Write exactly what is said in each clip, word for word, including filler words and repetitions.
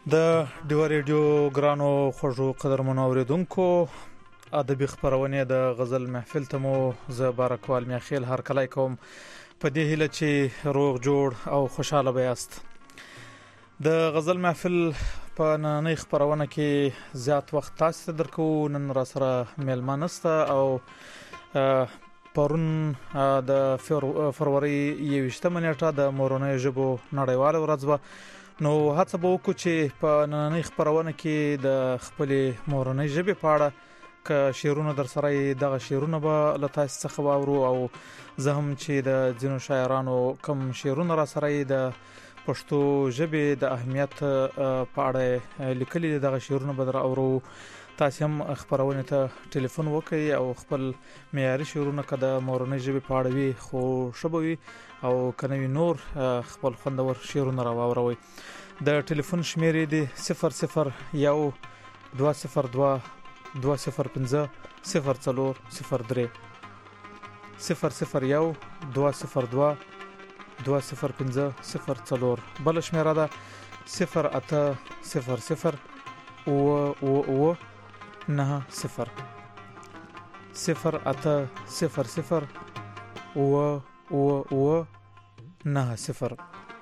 د ډیو ریډیو ګرانو خوږو قدرمنو اوریدونکو ادبي خبرونه د غزل محفل ته مو ز بارکوال میخیل هر کله کوم په دې هیله چې روغ جوړ او خوشاله بیاست. د غزل محفل په نننۍ خبرونه کې زیات وخت تاسو درکو. نن را سره میلمانه است او پرون د فروری یویشتمه نیټه د مورنۍ ژبو نړیواله ورځ و. نو هڅه به وکړو چې په نننۍ خبرونه کې د خپلې مورنۍ ژبې په اړه که شعرونه در سره دغه شعرونه به له تاسو څخه واورو او زه هم چې د ځینو شاعرانو کوم شعرونه را سره د پښتو ژبې د اهمیت په اړه لیکلي دغه شعرونه به در اورو. تاسو هم خبرونه ته ټلیفون وکړئ او خپل معیاري شعرونه که د مورنۍ ژبې په اړه وي خو شبوي او کنه نور خپل خوندور شعرونه را واوروي. د ټلیفون شمیرې دی صفر صفر یو دوه صفر دوه دوه صفر پنځه صفر څلور صفر درې صفر صفر یو دوه صفر دوه دوه صفر پنځه صفر څلور. بل شمیره ده صفر اته صفر صفر او او او نه صفر صفر اته صفر صفر او او او نه صفر.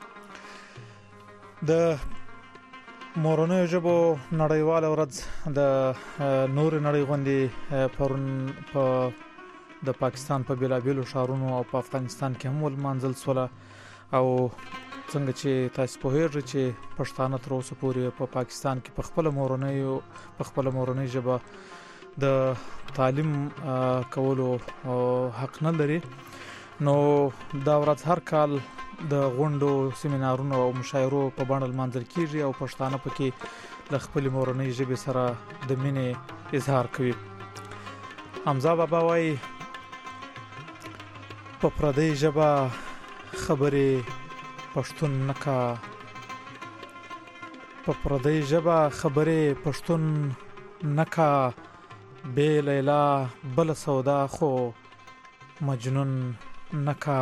د مورنۍ ژبو نړیواله ورځ د نور نړۍ غونډې پرون په د پاکستان په بیلابیلو ښارونو او په افغانستان کې هم ولمانځل سوله. او څنګه چې تاسو په هر چې پښتانه تر اوسه پورې په پاکستان کې په خپل مورنۍ په خپل مورنۍ ژبه د تعلیم کولو حق نه لري. نو دا ورځ هر کال د غونډو سیمینارونو او مشاعرو په بڼه لمانځل کیږي او پښتانه پکې د خپل مورنۍ ژبې سره د مینې اظهار کوي. حمزه بابا وايي په پردۍ ژبه خبرې پښتون نکا په پردۍ ژبه خبرې پښتون نکا بې لیلا بل سودا خو مجنون نکا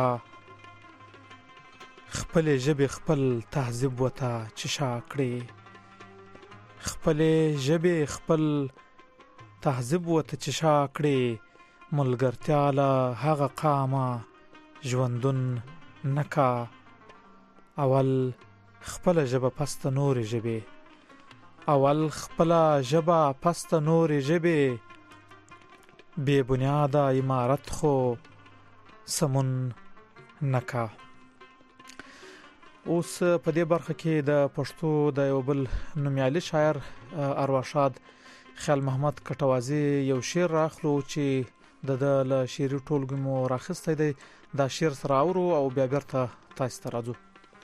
خپل ژبې خپل تهذیب وته چشا کړي خپل ژبې خپل تهذیب وته چشا کړي ملګرتیا له هغه قامه ژوندون نکا اول خپل ژبه پست نور ژبې اول خپل ژبه پست نور ژبې بے بنیاده عمارت خو سمون نکا. اوس په دې برخه کې د پښتو د یو بل نومیالي شاعر ارواښاد خیال محمد کټوازی یو شعر راخلو چې د د له شعري ټولګې مو راخستی دی. دا شعر سره اورو او بیا بیرته تاسو ته راځو.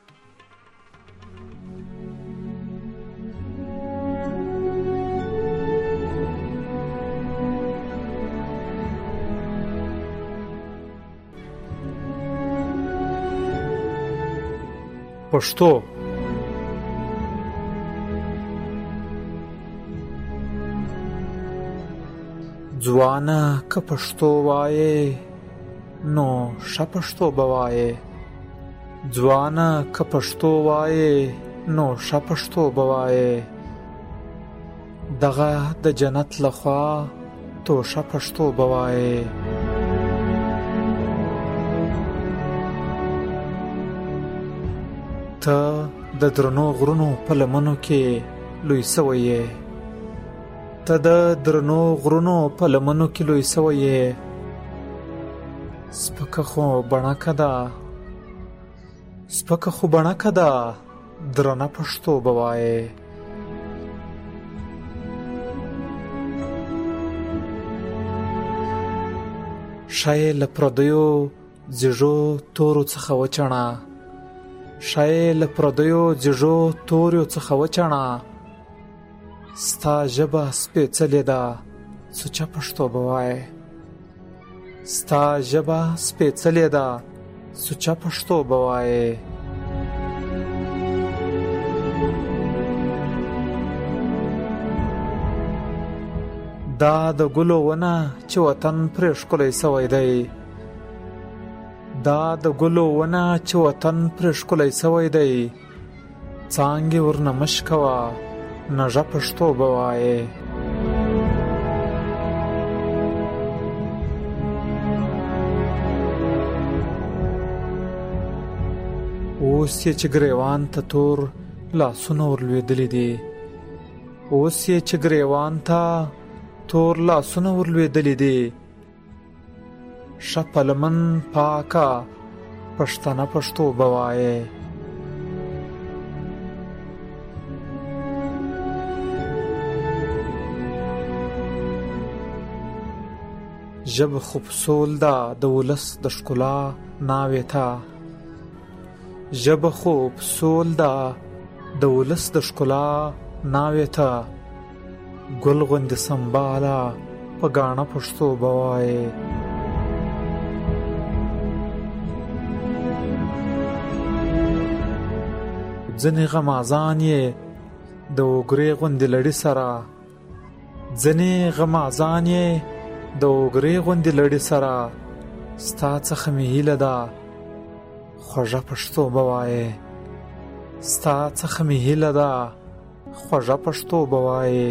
پښتو ځوانه که پښتو وایې نو ښه پښتو به وایې ځوانه که پښتو وایې نو ښه پښتو به وایې دغه د جنت لخوا تو ښه پښتو به وایې. ته د درنو غرونو په لمنو کې لوی سوی یې ته د درنو غرونو په لمنو کې لوی سوی یې سپکه خو بڼکه ده سپکه خو بڼکه ده درنه پښتو به وایې. ښایې له پردیو زیږو تورو څخه وچڼه ښایې له پردیو زیږو تورو څخه وچڼه ستا ژبه سپېڅلې ده سوچه پښتو به وایې ستا ژبه سپېڅلې ده سوچه پښتو به وایې. دا د ګلو ونه چې وطن پرې ښکلی سوی دی دا د ګلو ونه چې وطن پرې ښکلی سوی دی څانګې ورنه مشکوه نژه پښتو به وایې. اوس یې چې ګریوان ته تور لاسونه ورلوېدلي دي، اوس یې چې ګریوان ته تور لاسونه ورلوېدلي دي. ښه پلمن پاکه پښتنه پښتو به وایې. ژبه خو پسول ده د ولس د ښکلا ناوې ته، ژبه خو پسول ده د ولس د ښکلا ناوې ته. ګل غوندې سنباله په ګاڼه پښتو به وایې. ځنې غمازان یې د اوګرې غوندې لړي سره، ځنې غمازان یې د اوګرې غوندې لړي سره. ستا څخه مې هیله ده خوږه پښتو به وایې، ستا څخه مې هیله ده خوږه پښتو به وایې.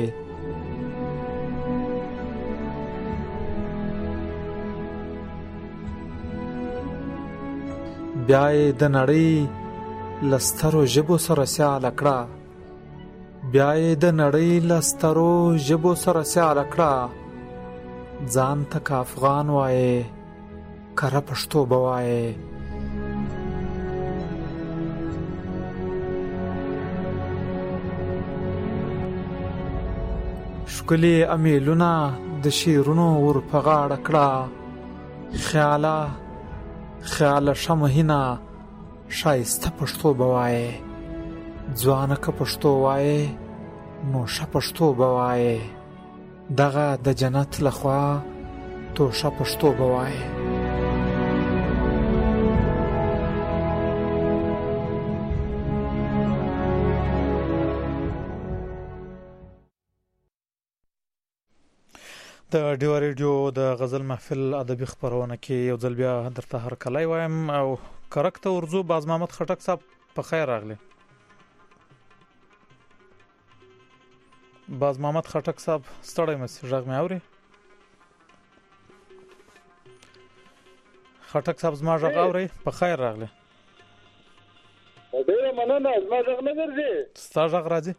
بیا یې د نړۍ له سترو ژبو سره سیاله کړه، بیا یې د نړۍ له سترو ژبو سره سیاله کړه. ځان ته که افغان وایې کره پښتو به وایې. ښکلي امیلونه د شعرونو ور په غاړه کړه. خیاله خیاله ښه مهینه ښایسته پښتو به وایې. ځوانه که پښتو وایې نو ښه پښتو به وایې. دغه د جنت لخوا توشه پښتو به وایې. د ډیو ریډیو د غزل محفل ادبي خبرونه کې یو ځل بیا درته هرکلی وایم او کرکته ورزو باز محمد خټک صاحب په خیر راغلی. باز محمد خټک صاحب ستړی مې غږ مې اوري؟ خټک صاحب زما غږ اوري؟ په خیر راغلی. ډیره مننه. زما غږ نه درځي؟ ستا غږ راځي.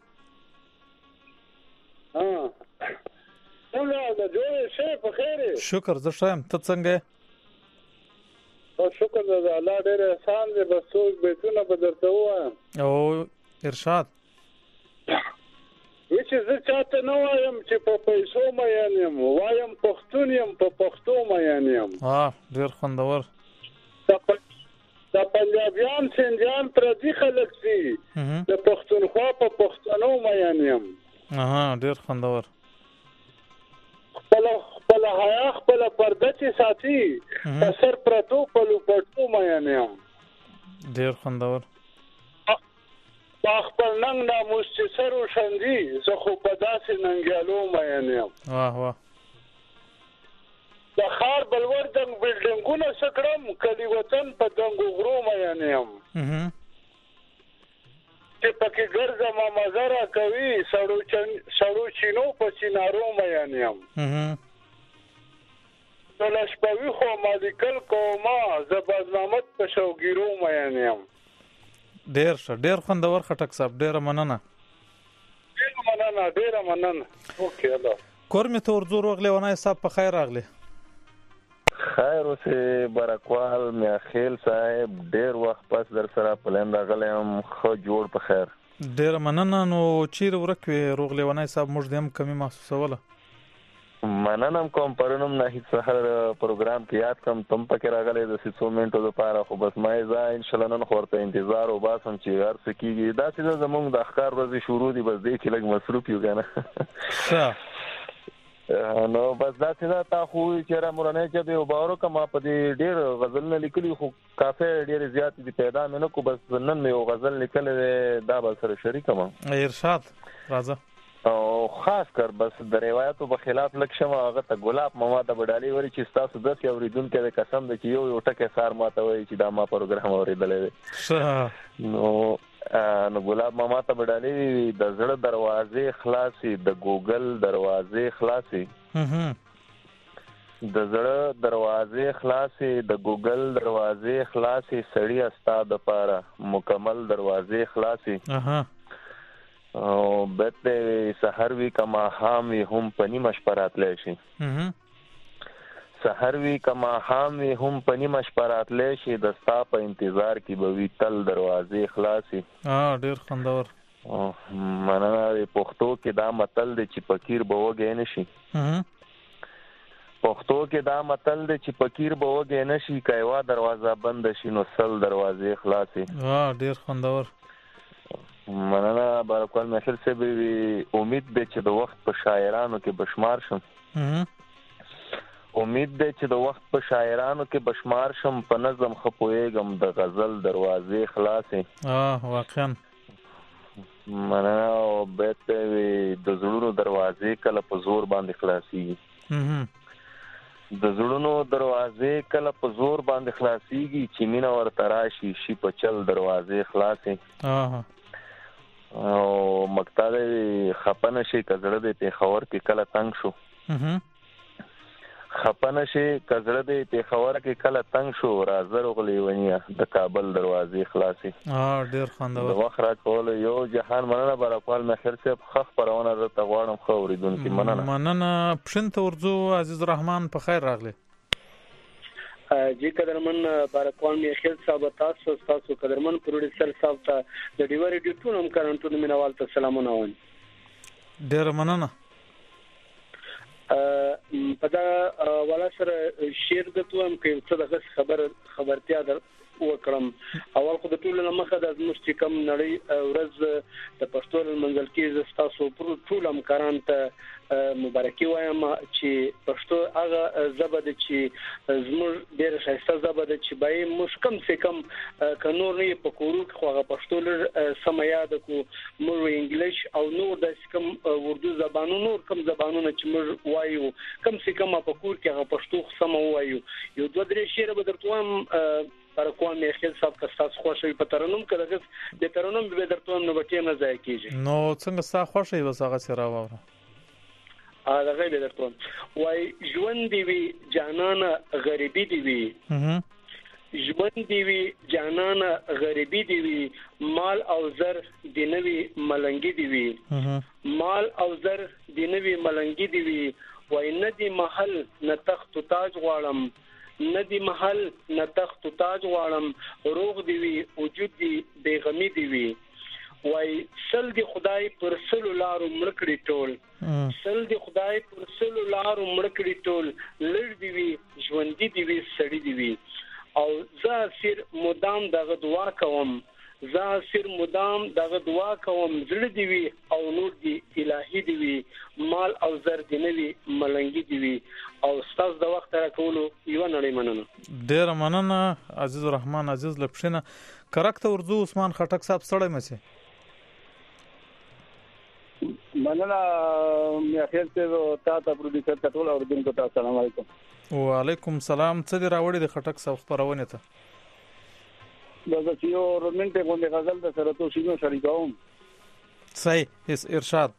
ها څنګه د جوړ شي په خیر؟ شکر زه ښه یم. ته څنګه یې؟ او شکر د الله ډېر احسان دی. بس څوک بیتونه به درته ووایم. او ارشاد چې زه چاته نه وایم چې په پیسو مین یم، وایم پښتون یم په پښتو مین یم. ها ډېر خوندور. د پنجابیان سنجان پردي خلک دي، د پښتونخوا په پښتنو مین یم. اها ډېر خوندور. خپل خپل حیا خپل پرده چې ساتي په سر پرتو په لوپټو مین یم. ډېر خوندور. با خپل ننګ ناموس چې سر وشندي زه خو په داسې ننګیالو مین یم. واه واه. د ښار بلور دنګ بلډینګونه څه کړم کلي وطن په دنګو غرو مین یم. چې پکې ګرځم مزه راکوي سړو چینو په چینارو مین یم. نو لشپوي خو ما لیکل کومه زه باز محمد په شوګیرو مین یم. ډېر ښه ډېر خوندور خټک صاحب. ډېره مننه. ډېره مننه ډېره مننه. اوکې الله. کور مې ته ورځو روغلی ونای صاحب په خیر راغلی. خیر اوسې برکوال میاخیل صاحب ډېر وخت پس در سره پلین راغلی یم. ښه جوړ په خیر. ډېره مننه. نو چیرې ورک وې روغلی ونای صاحب؟ موږ دې هم کمی محسوسوله. مننم کوم پرونم نه هیڅ سحر پروګرام کې یاد کم تم پکې راغلی د څو منټو لپاره، خو بس ما یې ځای ان شاء الله نن خو ورته انتظار وباسم چې هر څه کېږي. داسې ده زموږ د ښکار ورځې شروع دي، بس دی چې لږ مصروف یو که نه. نو بس داسې ده. تا خو چېرې مورنۍ ژبې او باور وکړه ما په دې ډېر غزلونه لیکلي، خو کافي ډېرې زیاتې دي پیدا مې نه کړو. بس نن مې یو غزل لیکلی دی، دا به سره شریکم. ارشاد راځه. او خاص کر بس د روایتو په خلاف لږ شمه هغه ته ګلاب ماما ته بډالي وایي چې ستاسو داسې اورېدونکی دی قسم دی چې یو یو ټکی سار ما ته وایي چې دا ما پروګرام اورېدلی دی. نو نو ګلاب ماما ته بدالې د زړه دروازې خلاصي د ګوګل دروازې خلاصي د زړه دروازې خلاصي د ګوګل دروازې خلاصي سړی استاد لپاره مکمل دروازې خلاصي او بته سحر وی کما حامي هم پنی مشپرات لشي سحر وی کما حامي هم پنی مشپرات لشي د ستا په انتظار کې به وی تل دروازې خلاصي ها ډیر خوندور مننه پښتو کې دا متل دی چې فقیر به وګی نشي پښتو کې دا متل دی چې فقیر به وګی نشي کایوا دروازه بند شي نو سل دروازې خلاصي ها ډیر خوندور مننه بارکوال محفل سے به امید ده چې د وخت په شاعرانو کې بشمار شم امید ده چې د وخت په شاعرانو کې بشمار شم په نظم خپويګم د غزل دروازې خلاصې اه واقعا مننه او بیت د زړونو دروازې کله په زور باندې خلاصيږي د زړونو دروازې کله په زور باندې خلاصيږي چې مینا ورته راشي شي په چل دروازې خلاصې اه او مقتل خپنه شي کزړه د پیښور کې کله تنگ شو خپنه شي کزړه د پیښور کې کله تنگ شو رازر غلیونیا د کابل دروازې خلاصي ها ډیر خوندور د وخت را کول یو جهان مننه برکوال مخیر صاحب خخ پرونه درته غواړم خو اوریدونکو مننه مننه پښنت ورځو عزیز رحمان په خیر راغله جی قدرمن بارکوال مخیر صاحب تاسو تاسو قدرمن پروډوسر صاحب ته د ډیو ریډیو ټونم کارنټو مینوال ته سلامونه وایم ډیر مننه په دا ولا سره شیر د توم کې څه د خبر خبرتیا در وکړم اول خو د ټول لمخه د مستې کم نړۍ ورځ د پښتو منځل کې تاسو پر ټول امکاران ته مبارکي وایم چې پښتو هغه زبد چې زموږ ډېر ښایسته زبد چې بای مشکم سے کم قانون نه په کورو خو هغه پښتو لر سم یاد کو مو انګلیش او نور د کم اردو زبانو نور کم زبانونه چې موږ وایو کم سے کم په کور کې هغه پښتو سم وایو یو دوه درې شعر به درته بارکوال مخیر صاحب که تاسو خوشی په ترنم کړه د ترنم به درته نو بټی نه ځای کیږي نو څنګه تاسو خوشی وسغه سره وره ا دغه به درته وای ژوند دی وی جانانه غریبی دی وی ژوند دی وی جانانه غریبی دی وی مال او زر دی نوی ملنګی دی وی مال او زر دی نوی ملنګی دی وی وای ندی محل نه تخت تاج غواړم ندی محل نه تخت تاج غواړم روغ دی وی وجود دی بیغمی دی وی وای سل دی خدای پر سل لارو مړکړی ټول سل دی خدای پر سل لارو مړکړی ټول لړ دی وی ژوند دی وی سړی دی وی او زه سر مدام دغه دعا کوم زه سر مدام دغه دعا کوم زړه دی وی او نور دی الہی دی وی مال او زر دی نوی ملنګی دی وی او استاد د وخت را کولو یو نړۍ مننه ډیر مننه عزیز الرحمن عزیز لپښنه کرکته ورځو عثمان خټک صاحب سره مې سي مننه مې اخر ته تا ته پروډوسر ته ټول اوریدونکو ته السلام علیکم وعلیکم السلام څه دی راوړی د خټک صاحب خبرونه ته دا چې یو رومانټیک غونډه غزل د سره تو شینو شریکوم صحیح اس ارشاد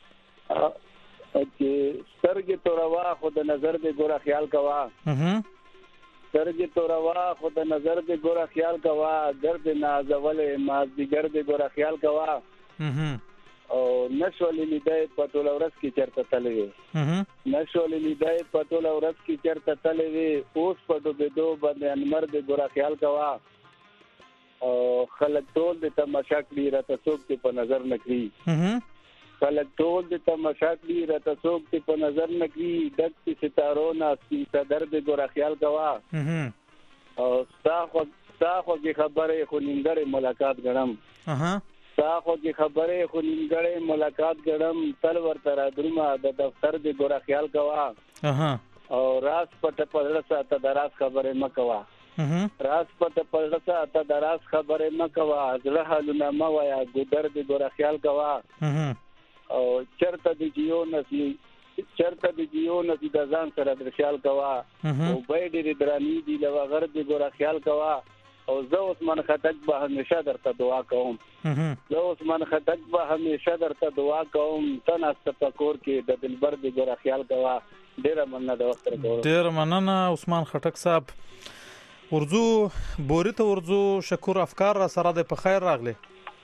چې سترګې توروا خو د نظر دې ګوره خیال کوا سترګې توروا خو د نظر دې ګوره خیال کوا درد نازولې ماز دیګر دې ګوره خیال کوا او نشولې لیدای په ټول ورځ کې چرته تلې وي نشولې لیدای په ټول ورځ کې چرته تلې وي اوس په دوه دو باندې انمر دې ګوره خیال کوا او خلک ټول د تماشا کړي راته څوک ته په نظر نکړي خلک ټول د تماشا کړي راته څوک ته په نظر نکړي دک ستارو ناسي صدر دې ګوره خیال کوا او تاسو تاسو کې خبره خو نیمګړې ملاقات غړم تاسو کې خبره خو نیمګړې ملاقات غړم تل ورته را درما د دفتر دې ګوره خیال کوا او راز پټ پړل ساته دراز خبره مکوا راز پټ پړل ساته دراز خبره مکوا زړه حالونه ما وایا ګدر دې ګوره خیال کوا او چرته دې جیو نسی چرته دې جیو نسی د ځان سره د خیال کوا او به دې درانی دې لو غر دې ګوره خیال کوا او زه عثمان خټک به همیشه درته دعا کوم زه عثمان خټک به همیشه درته دعا کوم ته ناسته پکور کې د دلبر د ګوره خیال کوه. ډیره مننه د وخت راکړو. ډیره مننه عثمان خټک صاحب. ورځو بوري ته ورځو شکر افکار را سره د په خیر راغلی.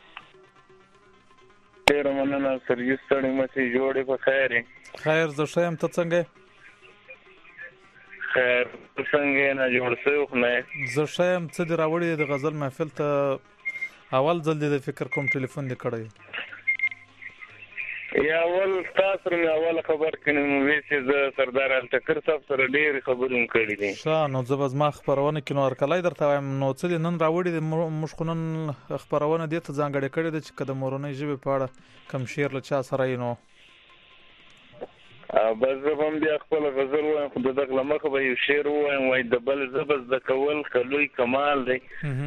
ډیره مننه سرجیت ستړي مې جوړې په خیر. خیر زه ښه یم، ته څنګه یې؟ خیر څنګه نه جوړ شوی خو نه زه ښه یم. څه دې راوړي د غزل محفل ته؟ اول ځل دې د فکر کوم ټلیفون دې کړی یا اول تاسو مې اول خبر کړم وې چې زه سردار الټکر صاحب سره ډېر خبرونه کړې دي. ښه نو زه به زما خبرونه کې نو هرکلی درته وایم. نو څه دې نن راوړي موږ خو نن خبرونه دې ته ځانګړې کړې ده چې که د مورنۍ ژبې په اړه کوم شعر له چا سره یې نو بس زه هم بیا خپل غزل وایم خو د دغه مخه به یو شعر ووایم وایي د بل ژبه زده کول ښه لوی کمال دی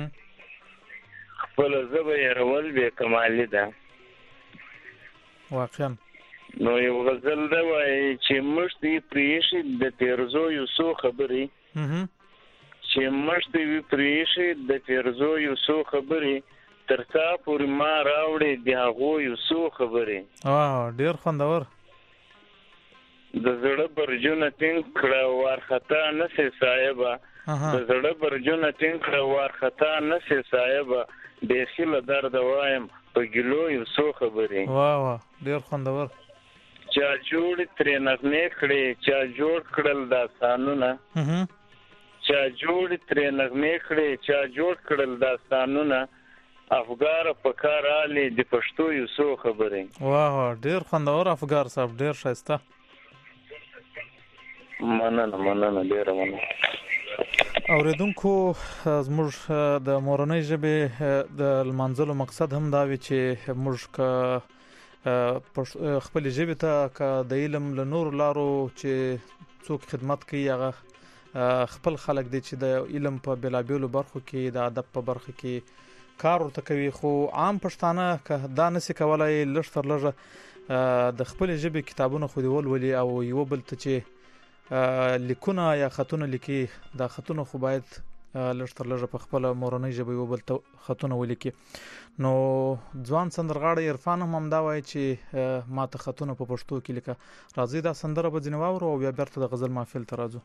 خپله ژبه هېرول بې کمالي ده. واقعا نو یو غزل ده وایي چې موږ دې پرېښي د تېرزو یو څو خبرې چې موږ دې پرېښي د تېرزو یو څو خبرې تر تا پورې ما راوړې د هغو یو څو خبرې. ډېر خوندور. د زړه برجونه ټینګ کړه وارخطا نسې صاحبه د زړه برجونه ټینګ کړه وارخطا نسې صاحبه بیخي له درده وایم په ګیلو یو څو خبرې. واه واه ډېر خوندور. چا جوړې ترې نغمې کړې چا جوړ کړل داستانونه چا جوړې ترې نغمې کړې چا جوړ کړل داستانونه افګار په کار آلی د پښتو یو څو خبرې. واه واه ډېر خوندور افګار صاحب ډېر ښایسته. مننه مننه ډیره مننه. اوریدونکو زموږ د مورنۍ ژبې د لمانځلو مقصد هم دا وي چې موږ که خپل ژبې ته که د علم له نورو لارو چې څوک خدمت کوي هغه خپل خلک دي چې د علم په بېلابېلو برخو کې د ادب په برخه کې کار ورته کوي خو عام پښتانه که دا نشي کولی لږ تر لږه د خپل ژبې کتابونه خو دې ولولي او یو بل ته چې لیکونه یا خطونه لیکي دا خطونه خو باید لږ تر لږه په خپله مورنۍ ژبه یو بل ته خطونه ولیکي. نو ځوان سندرغاړی عرفان هم همدا وایي چې ما ته خطونه په پښتو کې لیکه. راځئ دا سندره به ځینې واورو او بیا بیرته د غزل محفل ته راځو.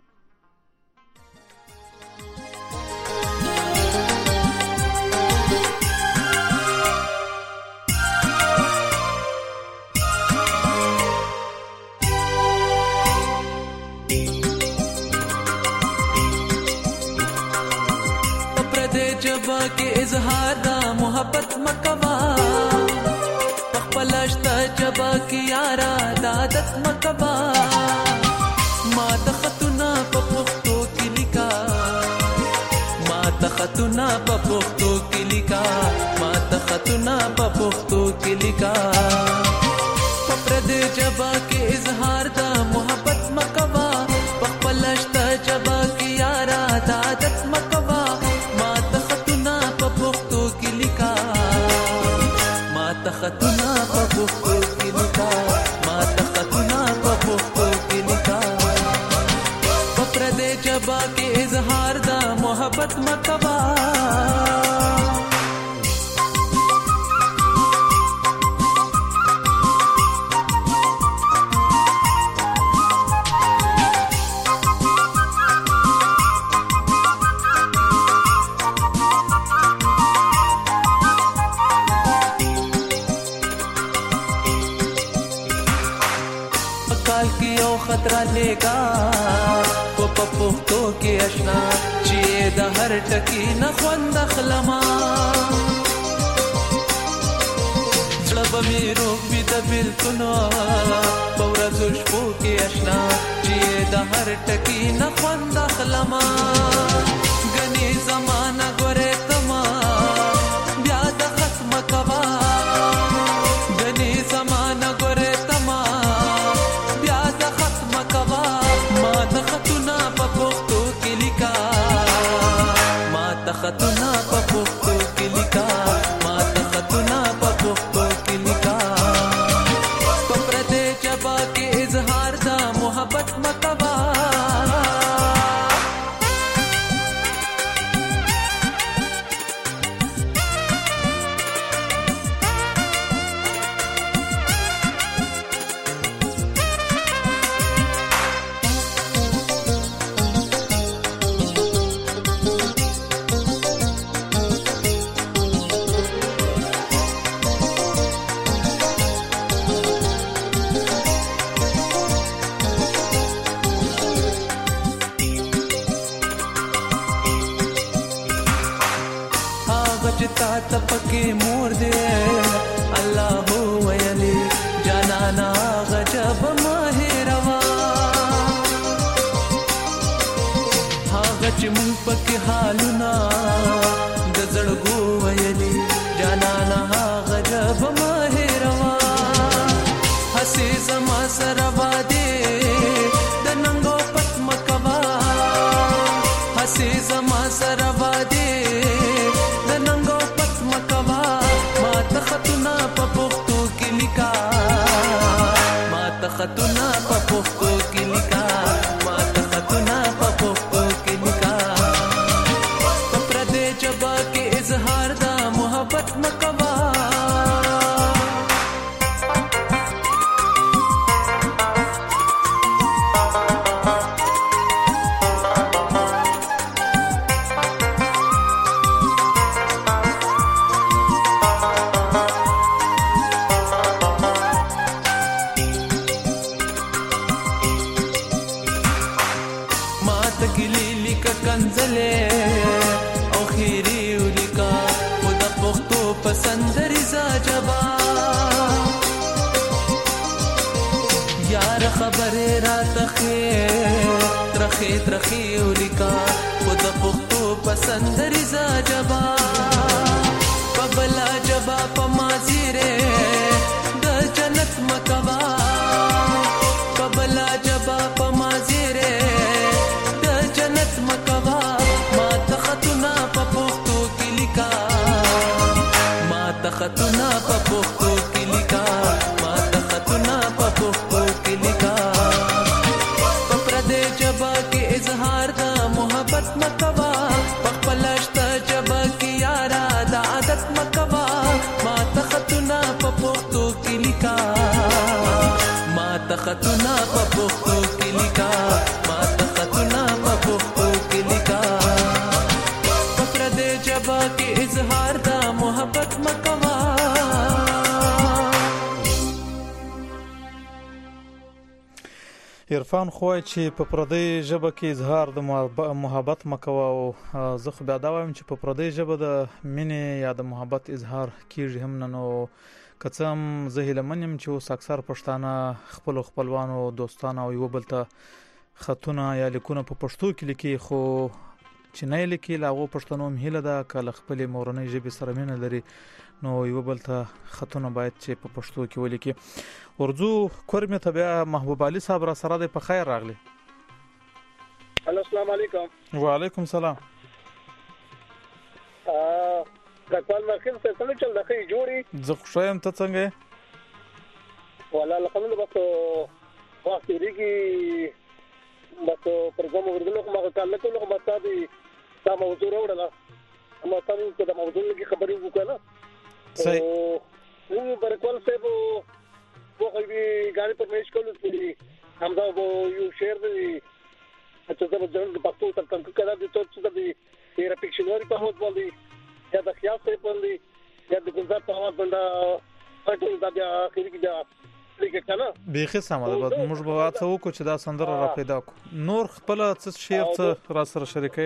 के इजहार दा मोहब्बत मकवा पखपलश्ता जबा की यारा दादत मकवा मा तखतुना पपुख्तो की लिका मा तखतुना पपुख्तो की लिका मा तखतुना पपुख्तो की लिका पप्रद जबा के इजहार दा मोहब्बत मकवा पखपलश्ता जबा की यारा दादत मकवा خطنا په پښتو کې لیکا ما ته خطنا په پښتو کې لیکا په پردې جبا کې اظهار دا محبت مکوا خطرہ لے گا وہ پپختو کے اشنا چیئے دا ہر ٹکی نخوند اخلما زڑب می روک بی دا بلتنو پورا زشپو کے اشنا چیئے دا ہر ٹکی نخوند اخلما گنی زمانہ گورے تما بیاد ختم کوا گنی زمانہ گورے تما خطنا په پښتو کې لیکا ما ته خطنا په پښتو کې لیکا په پردې جبا کې اظهار دا محبت مکوا تا تپکه مور دې الله هو ویلي جانانا غجب ماهروا هاغه چې مونږ پکې حالونه د زړګو ویلي جانانا غجب ماهروا حسي زما سره باندې د ننګو پت مکوا حسي زما سره باندې د ننګو پت مکوا ما تختنا په پختو کې لیکا ما تختنا په پختو کې لیکا ما تختنا په پختو کې لیکا پر دې جبا کې اظهار دا محبت مکوا او خيري ولکا خود پختو پسندر زاجبا یار خبر را تخه ترخه ترخه ولکا خود پختو پسندر زاجبا قبلا جبا پمازیره د جنت مکوا قبلا جبا پمازیره د جنت مکوا تختنا په پختو کې لیکا ما تختنا په پختو کې لیکا ما تختنا په پختو کې لیکا پر دې جبا کې اظهار دا محبت مکوا خپلشت جبا کې یارا د عادت مکوا ما تختنا په پختو کې لیکا ما تختنا په پختو کې لیکا ما تختنا په پختو کې لیکا جبا کې اظهار دا محبت مکوا عرفان خوای چې په پردی ژبه کې اظهار د محبت مکوا او زه خو بیا دا وایم چې په پردی ژبه د مینې یا د محبت اظهار کیږي هم نه نو کڅم زه هیلمن یم چې اوس اکثر پښتانه خپل خپلوانو دوستانو او یو بل ته خطونه یا لیکونه په پښتو کې لیکي خو چې نه لیکي لاغو پښتنو هم هیله ده کله خپل مورنۍ ژبې سره مینه لري نو یو بل ته خطونه باید چې په پښتو کې ولیکي ورځو کورمه ته بیا محبوب علي صاحب را سره د په خیر راغلی السلام علیکم وعلیکم السلام ا کله مخکې څه څه چل دغه جوړي زه خوشایم ته څنګه ولا الحمدلله بس وخت لري بس پرګم ورغلو کومه کال له کومه مستادي دا موضوع وروړه اما تاسو ته د موضوع لګي خبرې وکړه صحیح نو برکول څه وو وو غوي غاړي په میش کولو کې همدا وو یو شیر دی چې دا د جنګ په پښتو تر څنګه کړه د ټول څه دی ډیر پکښنوري په هوت باندې یا د خیال څه باندې یا د ګلزار په هوا باندې پټول دا بیا اخري کې دا بیخي سمه ده موږ به تاسو وکړو چې دا سندره را پیدا کو نور خپل څه شعر څه را سره شریکي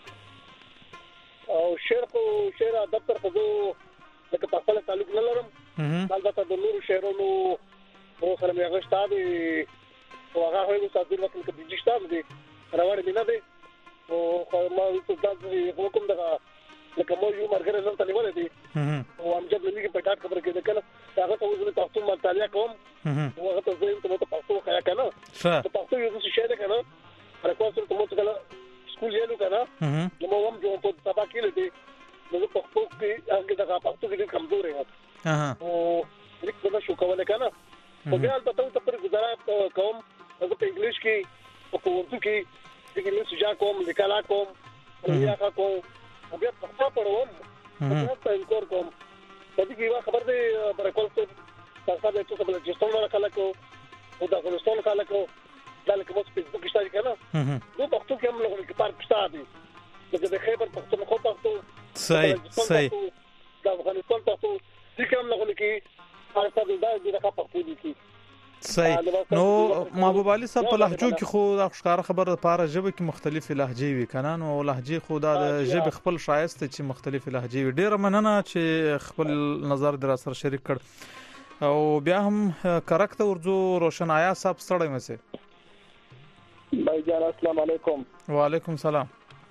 او شعر کو شعر ادب تر خو لکه په خپل تعلق نه لرم البته د نور شعرونو او سره مې غشتا دي او هغه هغه صادر وکړ چې د جشتاب دي راوړ دي نه دي او ما څه تاسو حکم دغه لکه مو یو مرګره نن ته نیولې دي او امجد لږه په ټاټ خبره کې کله هغه ته وزن تاسو مطالعه کوم او هغه ته زه ته تاسو خیا کنه تاسو یو څه شی ده کنه راکوم ته مو ته سکول یې نو کنه نو هم جو په سبا کې لدی نو په خپل کې هغه دغه تاسو کې کمزور یم او لیک دا شو کوله کنه په بیا تاسو ته پر گزاره کوم زه په انګلیش کې او په اردو کې د انګلیش ځا کوم لیکلا کوم یا کوم بیا په خپل پروم په تاسو کور کوم د دې یو خبر دی برکول څه تاسو د څه بل جستون وکړه کو او دا غوښتل کاله کو دا لکه مو فیسبوک اشتراک کنه نو په خپل کې هم له کې پارک شته دغه د خیبر پختونخوا پښتو صحیح صحیح دا افغانستان پښتو چې کوم له کې هر څه دا د پښتو دي صحیح. نو محبوب علي صاحب په لهجو کې خو د ښکار خبره لپاره ژبه کې مختلفې لهجې وي کنه، نو لهجې خو د ژبې خپل شایست چې مختلفې لهجې وي. ډیره مننه چې خپل نظر در سره شریک کړ. او بیا هم کرکته ورځو روشنایا صاحب ستړی مې بھائی جان السلام علیکم. وعلیکم السلام.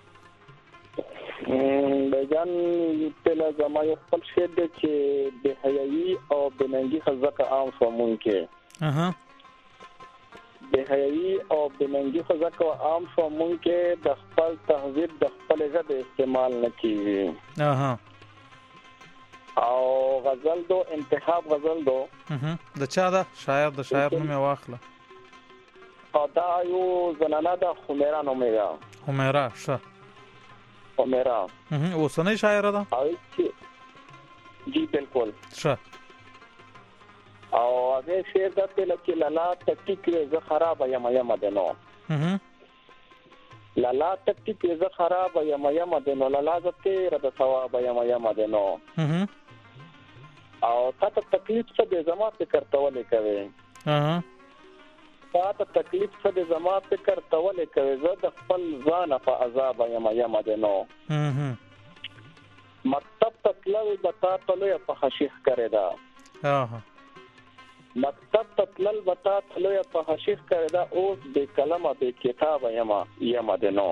بھائی جان په زمای خپل شه د چې د حیايي او بننګي خزقه عام فهمون کې اها د حیايي او بننګي خزقه عام فهمون کې د خپل تهذیب د خپل ژبه استعمال نه کیږي. اها او غزل دو انتخاب غزل دو اها د چا دا شاعر د شاعر نوم یې واخله. او دا یو زنانه د خمیره نومه ده. خمیره شه خمیره اها اوسنۍ شاعره ده. او چې جی بالکل شه. او هغه شعر د تل کې لالا تکتیک ز خراب یم یم دنو. اها لالا تکتیک ز خراب یم یم دنو لالا ز تیر د ثواب یم یم دنو. اها او تاسو تکلیف څه د زما فکر تولې کوي. اها تاسو تکلیف څه د زما فکر تولې کوي. زه د خپل ځان په عذاب یم یم دنو. اها مکتب تطلل بتا تلو په خشیخ کړی دا. اها مکتب تطلل بتا تلو په خشیخ کړی دا. اوس به کلمه به کتاب یم یم دنو.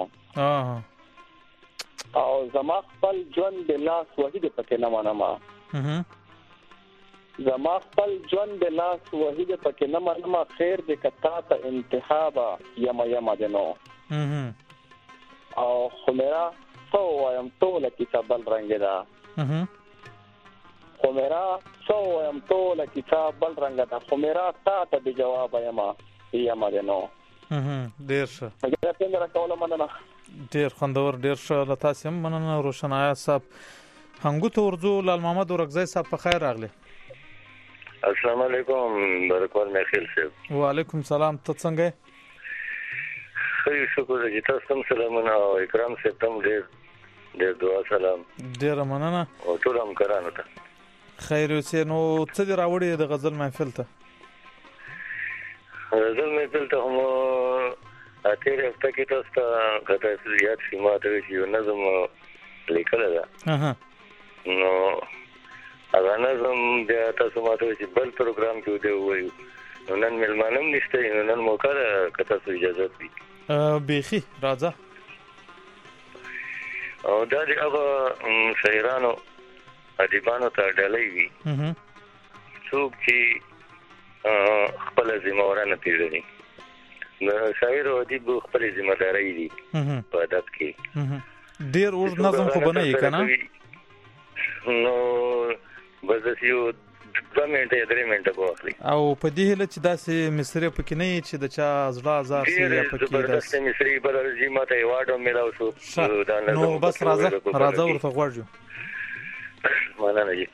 اها او زما خپل ژوند د لاس وحید پکې نه منما. اها زما خپل ژوند د لاس وحید پکې نه منما. خیر دې کتا ته انتخاب یم یم دنو. اها او خمیرا سو وایم ټول کتاب بل رنگ دا. اها خمیرا سو وایم ټول کتاب بل رنگ دا. خمیرا تا ته د جواب یم یم دنو. اها ډیر ښه. مګر څنګه راکول مننه. ډیر خوندور ډیر ښه. له تاسو هم مننه روشنایا صاحب. هنګو ته ورځو لال محمد ورغزی صاحب په خیر راغلی. السلام علیکم برکوال میخیل صاحب. وعلیکم السلام. ته څنګه؟ خیر شکر دې تاسو هم سلامونه او اکرام صاحب ته ډیر ډیر دعا سلام. ډیر مننه. او ټول هم کرانو ته خیر اوسې. نو څه دی راوړی د غزل محفل ته؟ غزل محفل ته هم اتیر هفته کې تاسو ته کته زیات سیمه ته یو نظم لیکل ده. اها نو هغه نظم د تاسو ماته چې بل پروګرام کې دی وایو. نو نن ملمانم نشته. نو نن موقع ده که تاسو اجازه وي. بیخي راځه. او دا د هغه شاعرانو ادیبانو ته ډالۍ وي څوک چې خپل ذمہوارانه پیژني. نو شاعر او ادیب خپل ذمہداري دي په ادب کې. ډیر اوږد نظم خو بنئ کنه. نو بس یو دوه منټه درې منټه واخلي. او په دې هله چې داسې مصری پکې نه چې د چا زړه ازار سي یا پکې داسې مصری بل رژیم ته ایوارډ ملاو شو. نو بس راځه راځه ورته غواړو. مننه جی.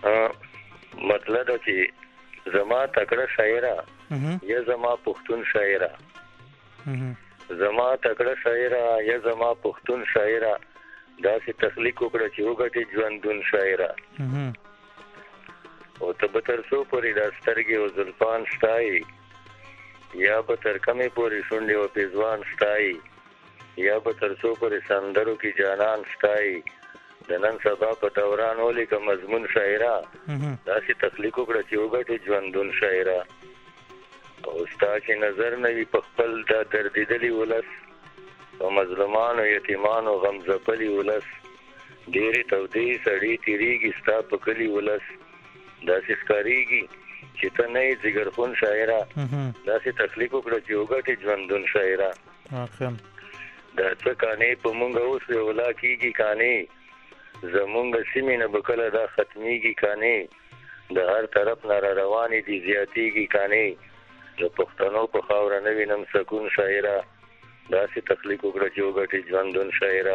مطلب دا چې زما تکړه شاعره یا زما پښتون شاعره. زما تکړه شاعره یا زما پښتون شاعره داسې تخلیق وکړه چې وګټي ژوندون شاعره. او ته به تر څو پورې دا سترګې او زلفان ستایي یا به تر کمې پورې شونډې او پیزوان ستایي یا به تر څو پورې سندرو کې جانان ستایي. د نن سبا په دوران ولیکه مضمون شاعره داسې تخلیق وکړه چې وګټي ژوندون شاعره. او ستا چې نظر نه وي په خپل دا دردېدلي ولس په مظلومانو یتیمانو غم ځپلي ولس ډېرې تودې سړې تېرېږي ستا په کلي ولس. داسې ښکارېږي چې ته نه یې ځګرخون شاعره داسې تخلیق وکړه چې وګټي ژوندون شاعره. دا څه کانې په مونږ اوس ولا کېږي کانې زمونږ سیمې نه به کله دا ختمېږي کانې د هر طرف نه را روانې دي زیاتېږي کانې د پښتنو په خاوره نه وینم سکون شاعره داسې تخلیق وکړه چې وګټي ژوندون شاعره.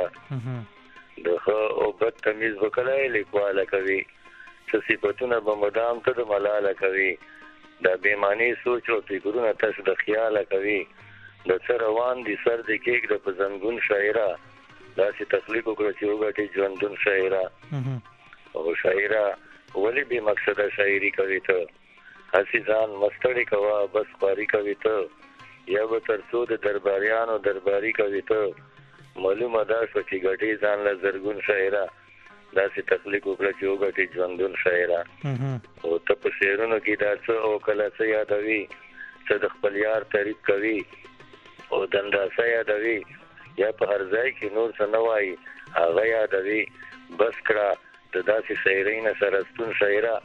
د ښه او بد تمیز به کله یې لیکواله کوي څه صفتونه به مدام ته د ملاله کوي. دا بېمانې سوچ او فکرونه تش د خیاله کوي. د څه روان دي سر د کېږده په زنګون شاعره داسې تخلیق وکړه چې وګټي ژوندون شاعره. او شاعره ولې بې مقصده شاعري کوي ته هسې ځان مستړی کوه بس خواري کوي ته یا به تر څو د درباریانو درباري کوي ته معلومه دا شوه چې ګټې ځان له زرګون شاعره داسې تخلیق وکړه چې وګټې ژوندون شاعره او ته په شعرونو کې دا څه او کله څه یادوي څه د خپل یار تعریف کوي او دنداسه یادوي یا په هر ځای کې نور څه نه وایي هغه یادوي بس کړه د داسې شاعرۍ نه سره ستون شاعره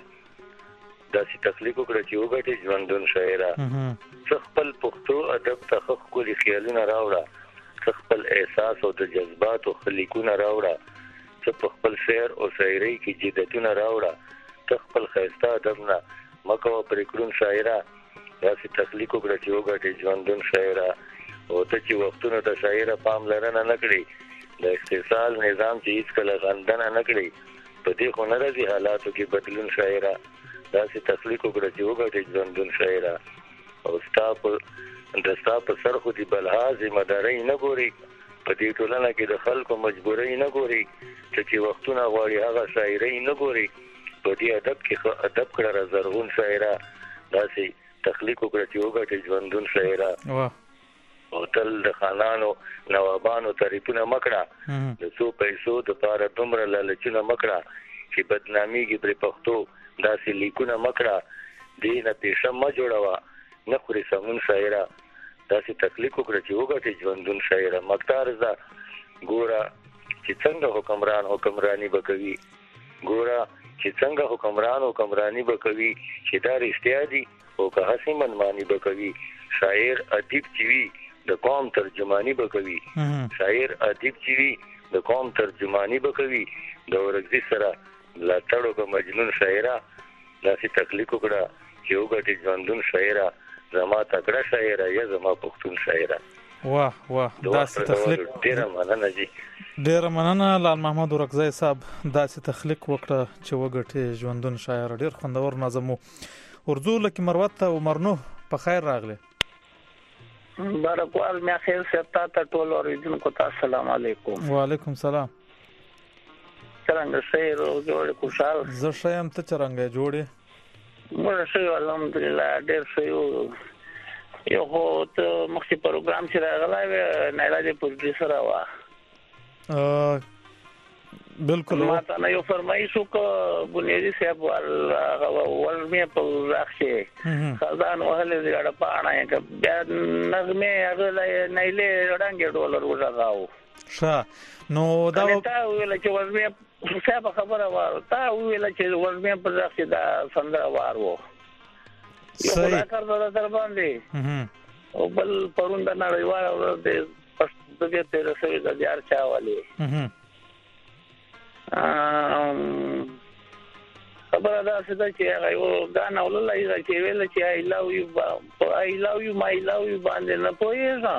داسې تخلیق وکړه چې وګټې ژوندون شاعره څه خپل پښتو ادب ته ښه ښکلي خیالونه راوړه څه خپل احساس او د جذباتو ښه لیکونه راوړه څه په خپل شعر او شاعرۍ کې جدتونه راوړه ته خپل ښایسته ادب نه مه کوه پرېکړون شاعره داسې تخلیق وکړه چې وګټې ژوندون شاعره او ته چې وختونو ته شاعره پاملرنه نه کړې د استحصال نظام چې هېڅکله غندنه نه کړې په دې خو نه راځي حالاتو کې بدلون شاعره داسې تخلیق وکړه چې وګټې ژوندون شاعره او ستا په د ستا په سر خو دې بلها ذمهدارۍ نه ګوري په دې ټولنه کې د خلکو مجبورۍ نه ګوري ته چې وختونه غواړي هغه شاعرۍ نه ګوري په دې ادب کې ادب کړه را زرغون شاعره داسې تخلیق وکړه چې وګټې ژوندون شاعره او تل د خانانو نوابانو تعریفونه مکړه د څو پیسو دپاره دومره لالچونه مکړه چې بدنامېږي پرې پښتو داسې لیکونه مکړه دې نه پیشه مه جوړوه نه خوري سمون شاعره داسې تخلیق وکړه چې وګټې ژوندون شاعره مکتار زه ګوره چې څنګه حکمران حکمرانی به کوي ګوره چې څنګه حکمران حکمرانی به کوي چې دا رښتیا دي او که هسې منمانی به کوي شاعر ادیب چې وي د قوم ترجمانی به کوي شاعر ادیب چې وي د قوم ترجمانی به کوي د ورګزي سره ملاتړ وکړه مجنون شاعره داسې تخلیق وکړه چې وګټې ژوندون شاعره زما تکړه شاعره یا زما پښتون شاعره واه واه داسې تخلیق ډېره مننه جی ډېره مننه لال محمد ورکزی صاحب داسې تخلیق وکړه چې وګټې ژوندون شاعره ډېر خوندور نظم و ورځو لکه مروت ته عمرنو په خیر راغلی بارکوال میا خیر ستا ته ټول اوریدونکو ته السلام علیکم وعلیکم سلام څنګه شعر او جوړ خوشحال زه شایم ته څنګه جوړې موږ شي الحمدلله ډېر شيو یو هو ته مخکې پروګرام چې راغلی و نه راځي پروډوسر وا بالکل ما ته نه یو فرمایش وکړ بنیادی صاحب ول ولمه په راخشه خزان وهله دې اړه پاڼه کې بیا نغمه هغه نه له وړاندې ډولر وځاو ښه نو دا تا ویل چې ولمه صاحب خبره واره تا ویل چې ولمه په راخشه دا څنګه وارو یو دا کار در باندې او بل پروند نه ویواره دې پس دې تیر سوي د یار چاوالي خبره دا څه چې هغه یو غانا ولله یې چې ویل چې I love you I love you my love you باندې نه پوهیږه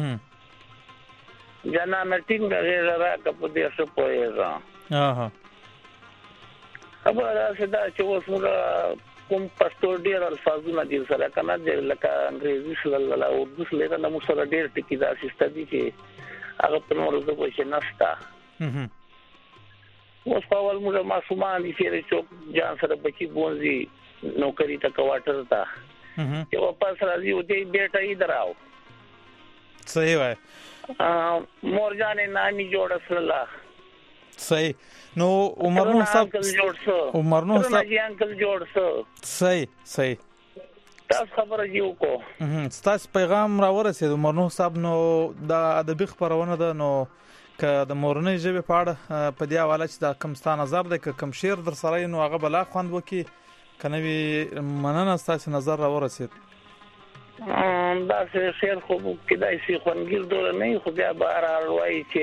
جنا مټینګ غیر راکه په دې څه پوهیږه اها خبره دا څه چې وسمه کوم پښتو ډیر الفاظونه دي سره کنه لکه انګریزي سره او اردو سره نه مو سره ډیر ټکی دا سیستم دي چې هغه په نورو څه پوښښ نشته اوس په اول موږ معصومان دي چې چوک ځان سره بچي بونځي نوکری ته کوارټر تا یو په سره دی او دې بیٹا یې دراو صحیح وای مور جانې نامي جوړ سره صحیح نو عمرنو صاحب عمرنو صاحب انکل جوړ سو صحیح صحیح تاسو خبره یو کو تاسو پیغام را ورسید عمرنو صاحب نو د ادبي خبرونه ده نو که د مورنۍ ژبې په اړه په دې حواله چې دا کوم ستا نظر دی که کوم شعر در سره نو هغه بلا خوند وکړي که نه وي مننه ستاسې نظر را ورسید داسې شعر خو کیدای شي خوندګیر ډول نه خو بیا بهرحال وایي چې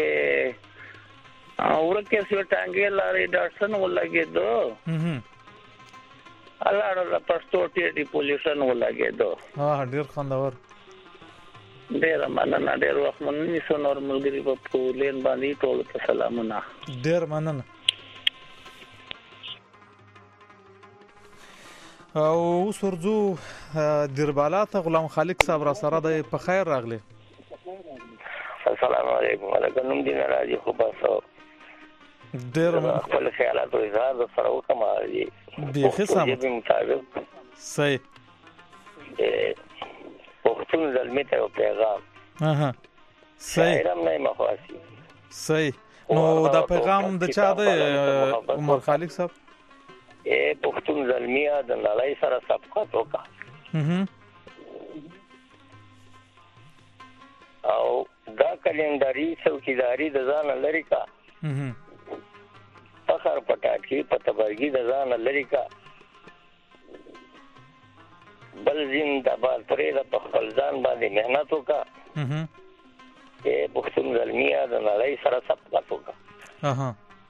ورکه سي ټانګې لارې ډاټسن ولګېدو الاړه د پښتو ټي پولیسن ولګېدو ها ډېر خوندور ډېر مننه ډېر وخت مننه سو نورمال ګری په پولین باندې ټول ته سلامونه ډېر مننه او اوس ورځو دربالا ته غلام خالق صاحب را سره د په خیر راغلی السلام علیکم علیکم نوم دې راځي خو باسو ډېر خپل خیالات او اظهار سره وکړم بیخي سم دې مطابق صحیح پښتون زلمی ته یو پیغام اها صحیح شاعرم نه مخواسی صحیح نو دا پیغام د چا دی عمر خالق صاحب اے پښتون زلمیه د نړۍ سره سبقت وکړه او دا کلندري څوکیداری د ځان لري کا فخر پټاټي پتبرګي د ځان لري کا بل زنده‌باد پرې د خپل ځان باندې مهنت وکړه اے پښتون زلمیه د نړۍ سره سبقت وکړه اها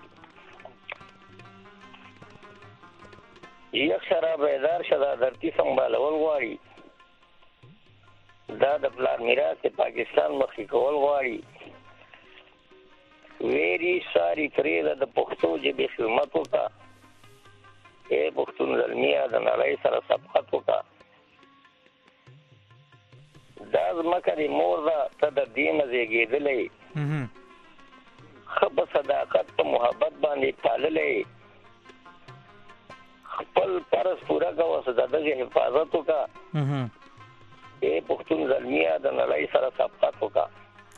یک سره بیدار شدا درتی سنبالول غواړي دا د پلان میراث پاکستان مخې کول غواړي ویری ساری فریده د پښتو ژبې خدمت وکړه اے پښتون زلمیه د نړۍ سره سبقت وکړه دا زمکه د مور ده ته د دې نه زیږېدلی ښه په صداقت په محبت باندې پاللی خپل فرض پوره کوه د دغې حفاظت وکړه اے پښتون زلمیه د نړۍ سره سبقت وکړه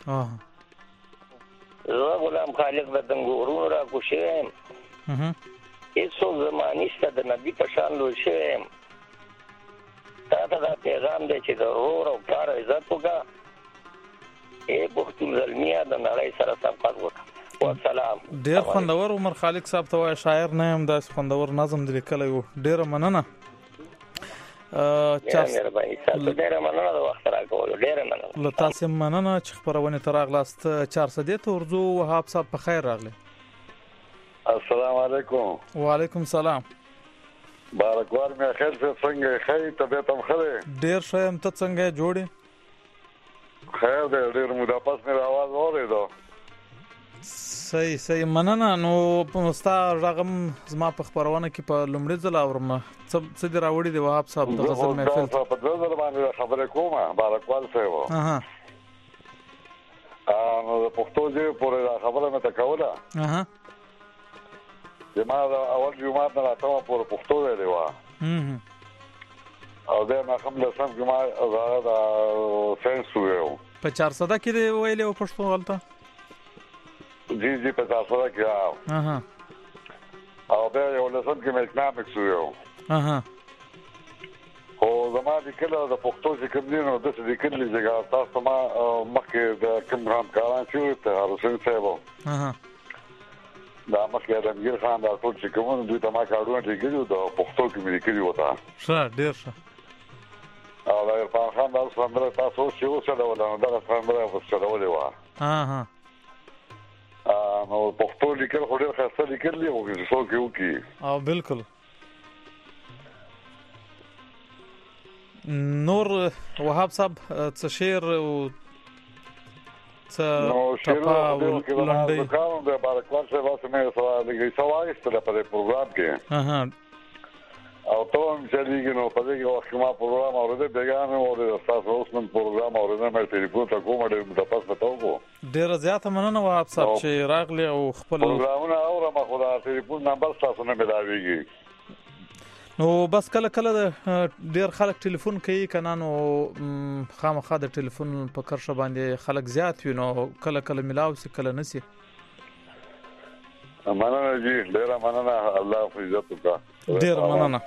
زه غلام خالق د دنګورونو راکوشی یم هېڅوک زما نشته د نبي په شان لوی شوی یم تا ته دا پیغام دی چې د ورور او پلار عزت وکړه اے پښتون زلمیه د نړۍ سره سبقت وکړه والسلام. ډیر خوندور عمر خالق صاحب ته وای شاعر نه هم داس خوندور نظم دی لیکلی و ډیره مننه ډیره مهرباني تاسو ډیره مننه د وخت راکولو ډیره مننه له تاسو مننه چې خبرونه تر اغلاست چهار سده ته ورځو وهاب صاحب په خیر راغلی. السلام علیکم. وعلیکم السلام. بارکوال مې خیر څنګه خیر طبيعت هم خره ډیر ښه هم ته څنګه جوړې خیر دې ډیر مودا پس مې आवाज اورېدو صحیح صحیح مننه نو پستا رقم زما په خبرونه کې په لومړي ځل اورم څه دې راوړي دی وهاب صاحب د غزل محفل په ځل باندې خبره کومه بارکوال صاحب اها نو په پښتو ژبه پورې خبره مې تا کوله اها زما اول جمعه نه راځم په پښتو دی وا او دا ما کوم له سم جمعه زړه دا سنس ویو په چهار سده کې ویلې په پښتو غلطه جی جی په چهار سده کې اها او دا یو له سم کې اکنامکس ویو اها او زما د کله د پښتو چې کوم دي نو د دې کله چې تاسو ما مخکې د کوم هم کاران شو ته حسین صاحب اها دا مخکې د امیر خان د ټول چې کوم دوی ته ما کارونه لګیدو د پښتو کې مې لیکلي وته ښه ډیر ښه او دا عرفان خان د سندره تاسو چې وسره ولا دا سندره وسره ولې وا ها ها نو پښتو لیکل خو ډیر خاصه لیکل دی او څو کې وکی او بالکل نور وهاب صاحب څه شعر او څه ټپا ولندې کوم د بارکوال څخه واسه مې سوال لګي سوال ستله په پروګرام کې اها او ته هم چې لګي نو په دې کې وخت ما پروګرام اورېده بیان اورېده تاسو اوس نن پروګرام اورېده مې ټلیفون ته کوم ډېر متپاس پتاو کو ډېر زیاته مننه وهاب صاحب چې راغلی او خپل پروګرامونه اورم خو دا ټلیفون نمبر تاسو نه ملاويږي نو بس کله کله ډیر خلک ټلیفون کوي کنه نو خامخا د ټلیفون په کرشه باندې خلک زیات وي نو کله کله ملاو سي کله نسی مننه جی ډیر مننه الله عزت وکړه ډیر مننه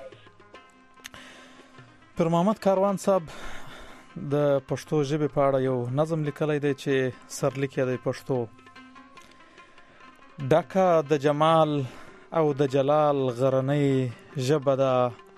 پر محمد کاروان صاحب د پښتو ژبې په اړه یو نظم لیکلی دی چې سرلیک یې دی پښتو ډکه د جمال او د جلال غرنۍ ژبه ده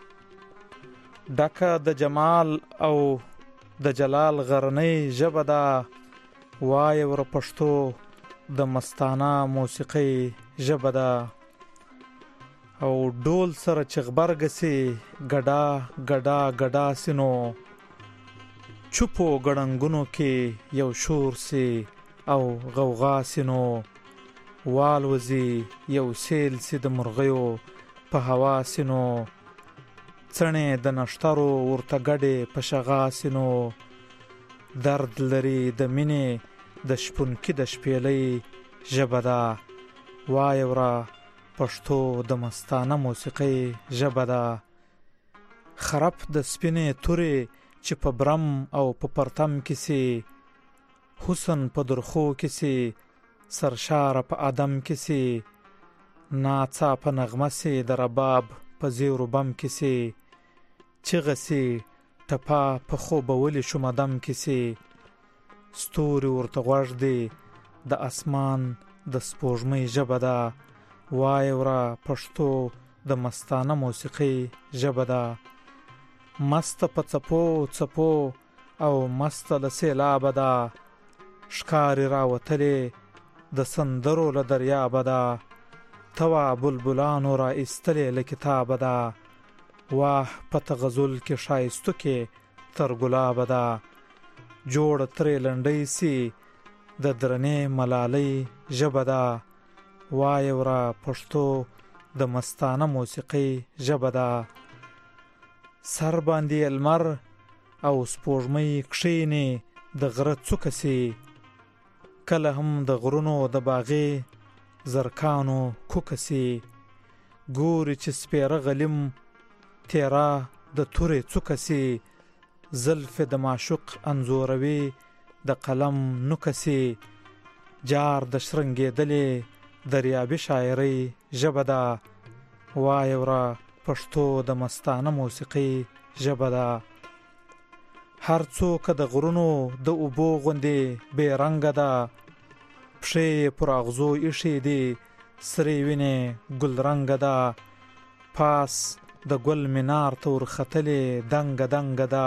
ډکه د جمال او د جلال غرنۍ ژبه ده وای ور پښتو د مستانه موسیقي ژبه ده او ډول سره چغبرګسي ګډا ګډا ګډا سينو چوپو ګړنګونو کې یو شور سي او غوغا سينو والوزي یو سیل سي د مرغیو په هوا سينو څنې د نشترو ورته ګډې په شغا سينو درد لري د مینې د شپون کې د شپېلې ژبه ده وای ورا پښتو د مستانه موسیقي ژبه ده خراب د سپینې تورې چې په برم او په پرتم کې سي، حسن په درخو کې سي، سرشار په ادم کې سي، ناڅا په نغمه سي، د رباب په زیر و بم کې سي، چغه سي ټپا په خوبولې شومدم کې سي، ستوري ورته غوږ دی د اسمان د سپوږمۍ ژبه ده، وای ورا پښتو د مستانه موسیقي ژبه ده، مست په څپو څپو او مست له سیلابه ده، ښکاري راوتلې د سندرو له دریابه ده، توا بلبلانو را ایستلې له کتابه ده، واه په تغزل کې ښایستو کې تر ګلابه ده، جوړه ترې لنډۍ سي د درنې ملالۍ ژبه ده، وای ورا پښتو د مستانه موسیقي ژبه ده، سر باندې المر او سپوږمۍ کښینې د غره څوکه سي، کله هم د غرونو د باغې زرکانو کوکه سي، ګوري چې سپیره غلیم تیرا د تورې څوکه سي، زلف د معشوق انځوروي د قلم نوکه سي، جار د شرنګېدلې دریابي شاعرۍ ژبه ده، وای ورا پښتو د مستانه موسیقي ژبه ده، هر څوک د غرونو د اوبو غوندې بې رنګه ده، پښې پر اغزو ایښې دي سرې وینې ګل رنګه ده، پاس د ګل مینار ته ورختلې دنګه دنګه ده،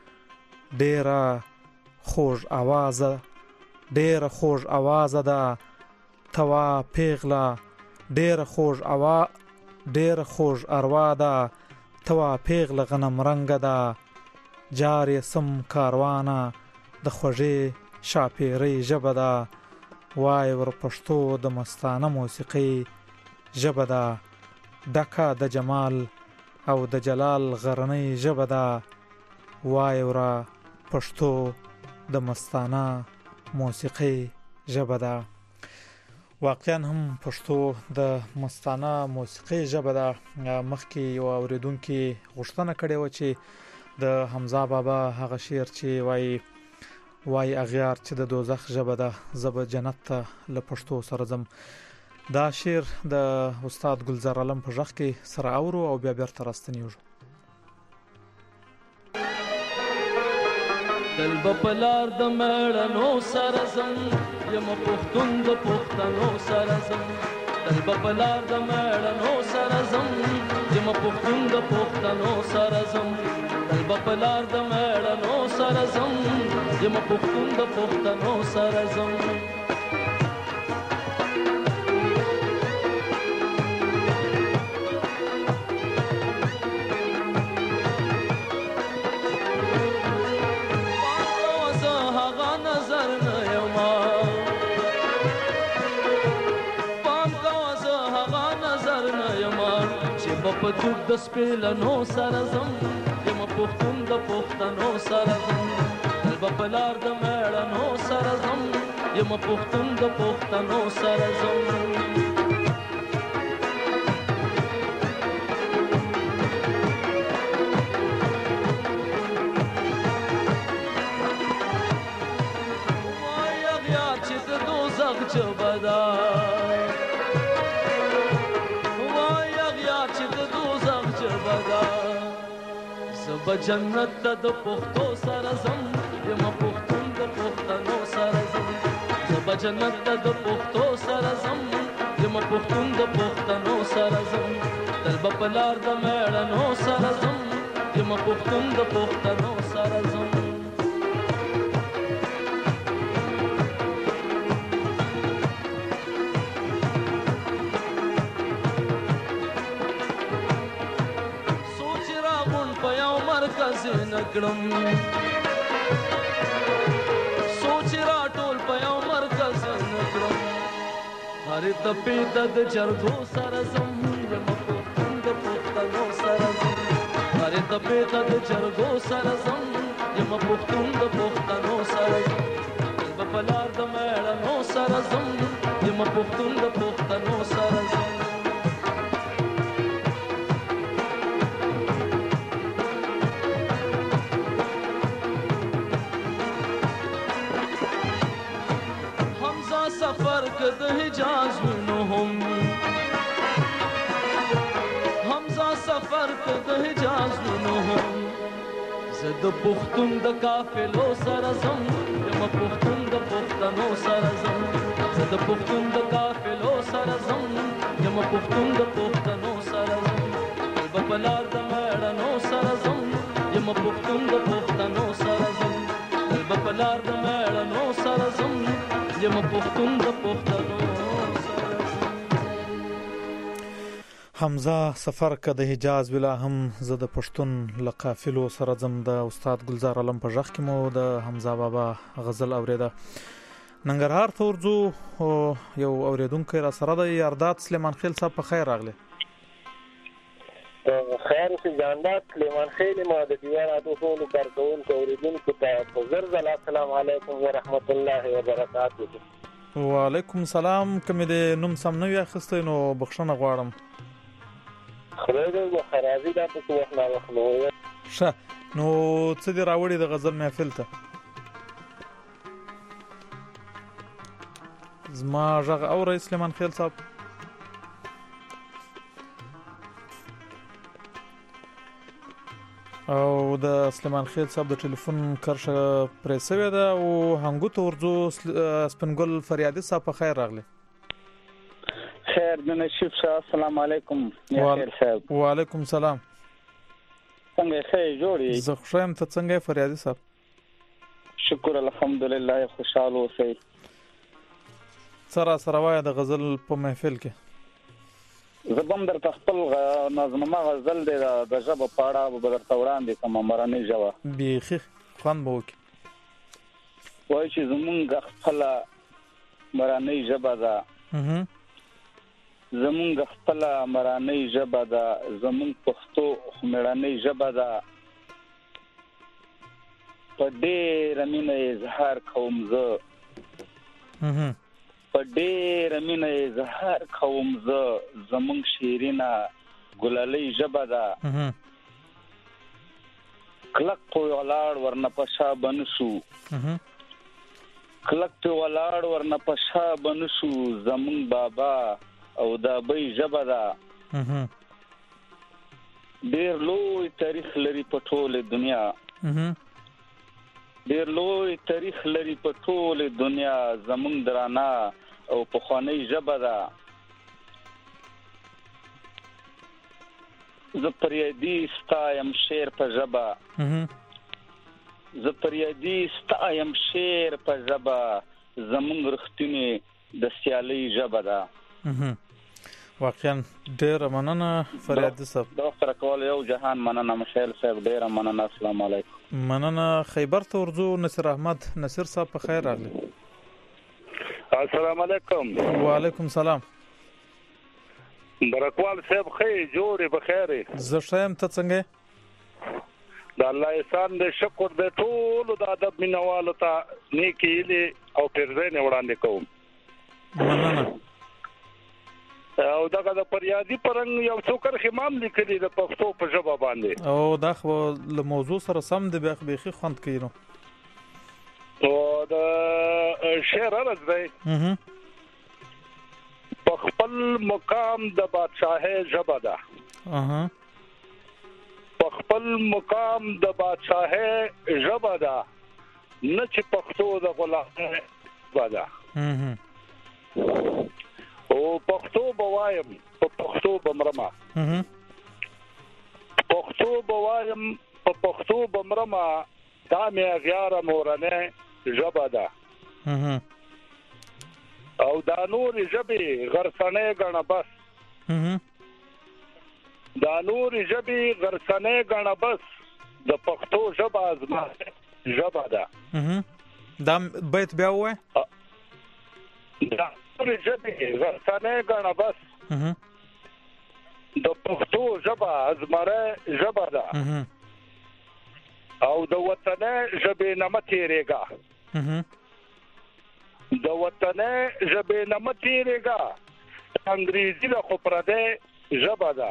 ډېره خوږ اوازه ډېره خوږ اوازه ده، توا پیغله ډېره خوږ اوا ډېره خوږ اروا ده، توا پیغله غنم رنګه ده، جارې سم کاروانه د خوږې شاپیرۍ ژبه ده، وای ور پښتو د مستانه موسیقي ژبه ده، ډکه د جمال او د جلال غرنۍ ژبه ده، وای ورا پښتو د مستانه موسیقي ژبه ده. واقعا هم پښتو د مستانه موسیقي ژبه ده. مخکې یو اوریدونکي غوښتنه کړې و چې د حمزه بابا هغه شعر چې وای وای اغیار چې د دوزخ ژبه ده، زه به جنت ته له پښتو سره ځم. دا شعر د استاد ګلزار عالم په غږ کې سره اورو او بیا بیرته راستنیږو. دل بپلار د مړنو سره زم، یم پښتون د پښتنو سره زم، دل بپلار د مړنو سره زم، یم پښتون د پښتنو سره زم، دل بپلار د مړنو سره زم، یم پښتون د پښتنو سره زم. په توپ د سپېلنو سره زم، یم پښتون د پښتنو سره زم، دل بپلار د مړنو سره زم، یم پښتون د پښتنو سره زم. وای اغیار چې د دوزخ ژبه ده، زب جنت ته د پښتو سره زم، یم پښتون د پښتنو سره زم، زب جنت ته د پښتو سره زم، یم پښتون د پښتنو سره زم، دل بپلار د مړنو سره زم، یم پښتون د پښتنو سره زم. نکړم سوچ را ټول په یو مرکز نکړم، هر تپې د جرګو سره زم، یم پښتون د پښتنو سره زم، هر تپې د جرګو سره زم، یم پښتون د پښتنو سره زم، دل بپلار د مړنو سره زم، یم پښتون د پښتنو سره زم. سفر کد حجاز نو هم حمزه سفر کد حجاز نو هم زد پختون د قافلو سره زم یم پختون د پښتنو سره زم زد پختون د قافلو سره زم یم پختون د پښتنو سره زم بلار د مړنو سره زم یم پختون د پښتنو سره زم بلار د مړنو سره زم یم پختون د پښتنو سره زم. حمزه سفر که د حجاز ویلا هم زه د پښتون له قافلو سره ځم. د استاد ګلزار علم په غږ کې مو د حمزه بابا غزل اوریده. ننګرهار ته ورځو، یو اوریدونکی را سره د یارداد سلیمان خیل صاحب په خیر راغلی. خیر اوسې جانداد سلیمان خیل ما د دیوان ټولو کارکوونکو اوریدونکو ته په زر ځله السلام علیکم ورحمت الله وبرکاته. وعلیکم سلام. کومې د نوم سم نه وي اخیستی نو بخښنه غواړم. خدای دې خرابي دا په وخت نه وخت نو ښه نو څه دې راوړي د غزل محفل ته؟ زما غږ اورئ سلیمان خیل صاحب؟ او د سلیمان خیل صاحب د ټلیفون کرښه پرې سوې ده او هنګو ته ورځو. سپنګل فریادي صاحب په خیر راغلی. خیر د نشیب صاحب السلام علیکم. خیر صاحب وعلیکم سلام. څنګه ښه جوړی؟ زه خوښ یم. ته څنګه فریادي صاحب؟ شکر الحمدلله خوشاله اوسئ. سره سره وای د غزل په محفل کې زبم در خپل نظمه غزل دی د ژبه پاړه به درته وړاندې کوم مرانه جواب بیخي خوان بو کې وای چې زمونږ خپل مرانه ژبه ده. زمونږ خپل مرانه ژبه ده. زمونږ پښتو مړانه ژبه ده. په ډېر مینه اظهار کوم زه په ډېر مینه اظهار کوم زه زمونږ شیرینه ګلالۍ ژبه ده. کلک په ولاړ ورنه په شا بنشو کلک په ولاړ ورنه په شا بنشو زمونږ بابا او دا بې ژبه ده. ډېر لوی تاریخ لري په ټوله دنیا ډېر لوی تاریخ لري په ټوله دنیا زمونږ درانه او پخوانی ژبه ده. زه پریادي ستایم شعر په ژبه زه پریادي ستایم شعر په ژبه زمونږ رښتینې د سیالۍ ژبه ده. واقعا ډېره مننه فریادي صاحب. د وخت راکول یو جهان مننه مشایل صاحب ډېره مننه. السلام علیکم. مننه. خیبر ته ورځو. نصیر احمد نصیر صاحب په خیر راغلی. السلام علیکم. وعلیکم سلام. برکوال صاحب خیر جوړې بخیر. زه ښه یم. ته څنګه؟ د الله احسان دې شکر دې ټول د ادب مینوالو ته نیکی هیلې او پیرزینې وړاندې کوم. مننه. او دغه د پریادي پرنګ یو څو کرښې مام لیکلي د پښتو په ژبه باندې او دا خو له موضوع سره سم دی بیخي خوند کوي نو او د شعر راز دی په خپل مقام د بادشاہي ژبه ده. اها په خپل مقام د بادشاہي ژبه ده نه چې پښتو د غلامۍ ژبه ده. او پښتو بوایم په پښتو بمرما پښتو بوایم په پښتو بمرما دا مې غیاره مورنه ژبه ده. او دا نور ژبې غرسنه غنه بس دا نور ژبې غرسنه غنه بس د پښتو ژبه ازما ژبه ده. دا بیت بیا وای دا نور ژبې غرسنه غنه بس د پښتو ژبه ازمره ژبه ده. او د وطن ژبې نه تیریږي د وطن ژبې نه تیریږي انګریزي له خو پرده ژبه ده.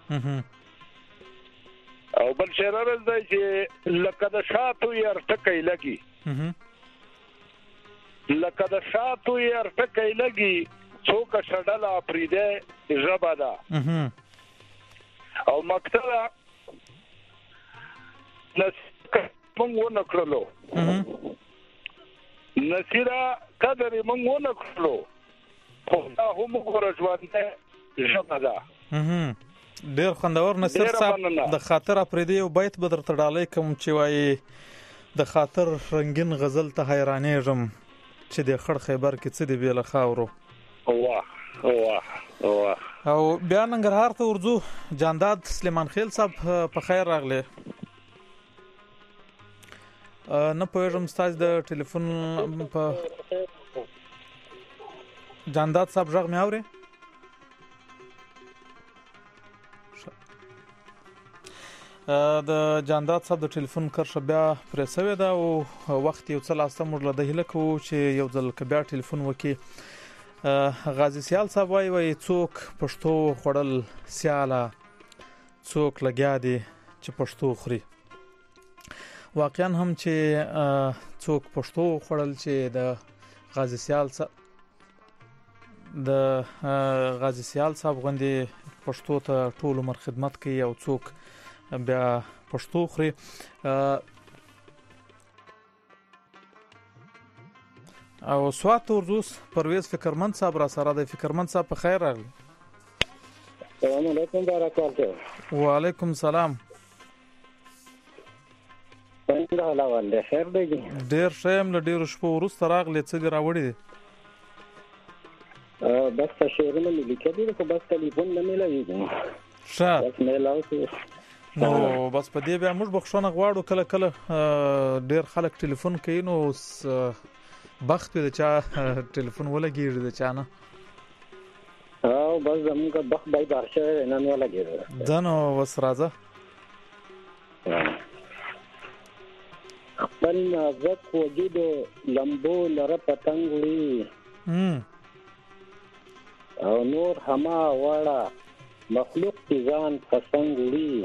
او بل شعر راځي چې لکه د شاتو ير ټکې لګي لکه د شاتو یې ارټکې لګي څوک شډله پریده ژبه ده او مکتبه مونږ ونه کړلو نصیره قدر مونږ ونه کړلو خو دا هم ګوره ژوندۍ ژبه ده. ډېر خوندور نصیر صاحب د خاطر اپریدي یو بیت به درته ډالۍ کوم چې وایي د خاطر رنګین غزل ته حیرانېږم چې د خړ خیبر کې څه دی بې له خاورو. واه واه واه. او بیا ننګرهار ته ورځو. جانداد سلیمان خیل صاحب په خیر راغلی. نه پوهېږم ستاسو د ټلیفون په جانداد صاحب غږ مې اوري؟ د جانداد صاحب د ټلیفون کرښه بیا پرې شوې ده او وخت یو څه لاسته موږ له ده هیله کوو چې یو ځل که بیا ټلیفون وکړي. غازي سیال صاحب وایي وایي څوک پښتو خوړل سیاله څوک لګیا دي چې پښتو خوري. واقعا هم چې څوک پښتو خوړل چې د غازي سیال صاحب د غازي سیال صاحب غوندې پښتو ته ټول عمر خدمت کوي او څوک بیا پښتو خوري. او سوات ورزوس پرویز فکرمند صاحب را سره دی. فکرمند صاحب په خیر راغلی. السلام علیکم بارکاته. وعلیکم السلام. څنګه حال دی؟ خیر دی؟ ډیر ښه یم. له ډیرو شپو وروسته راغلی. څه دې راوړي دي؟ بس شعرونه مې لیکلي دي خو بس ټلیفون نه میلاویږي. ښه بس میلاوي نو بس په دې بیا موږ بخښنه غواړو. کله کله ډیر خلک ټلیفون کوي نو بخت وي د چا ټلیفون ولګېږي د چا نه. او بس زموږ بخت باید بارشه نه نه ولګېږي. ځه نو بس راځه. خپل نازک وجود لمبو لره پتنګ وړي او نور هما واړه مخلوق ځان پسنګ وړي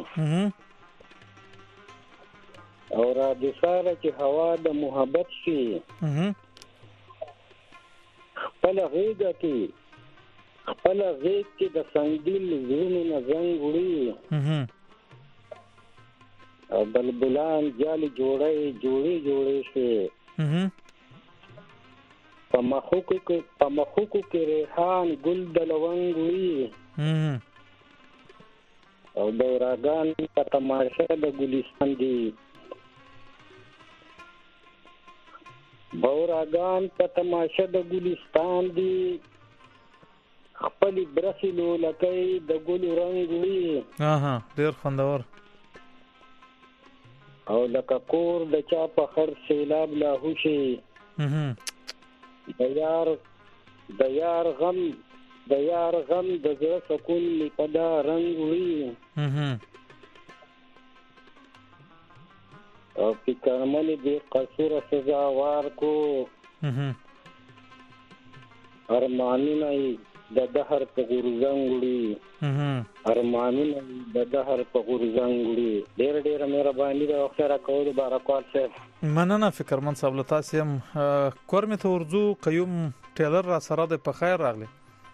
او را د ساره چې هوا د محبت شي خپل غېږه کې خپل غېږ کې د سنګیل زړونو نه زنګ وړي او بلبلان جالي جوړي جوړي جوړي شي په مخوکو کې په مخوکو کې ریحان ګل د لونګ وړي او دوراګان په تماشه د ګلستان دي دوراګان په تماشه د ګلستان دي خپل برسلو لکه د ګل رنگ وړي. اها ډیر خوندور. او لکه کور د چا په خر سیلاب لا هوشي د یار د یار غم د یار غم د زړه سکون می پدا رنگ وړي او فکر مې دې قصور سزا وار کو ارمانونه د دهر په غورځنګ وړي ارمانونه د دهر په غورځنګ وړي. ډېر ډېر مهرباني د وخت راکول بارکوال صاحب. مننه فکرمند صاحب. له تاسو هم کور مې ته ورځو. قیوم ټیلر را سره د په خیر راغلی.